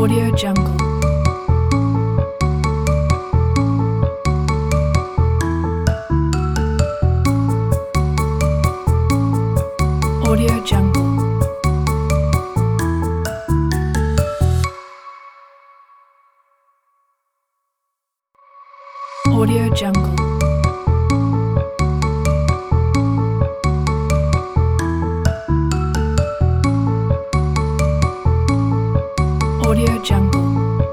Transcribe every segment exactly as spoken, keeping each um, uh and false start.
Audio Jungle. Audio Jungle. Audio Jungle. Audio Jungle.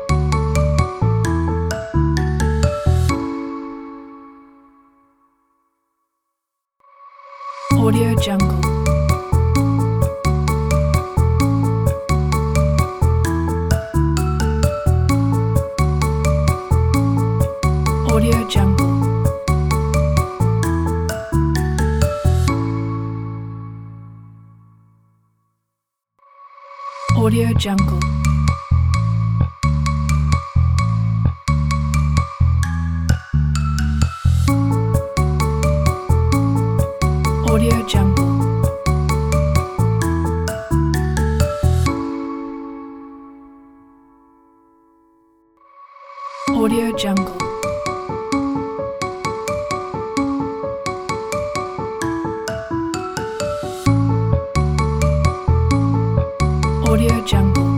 Audio Jungle. Audio Jungle. Audio Jungle. Audio Jungle. Audio Jungle. Audio Jungle.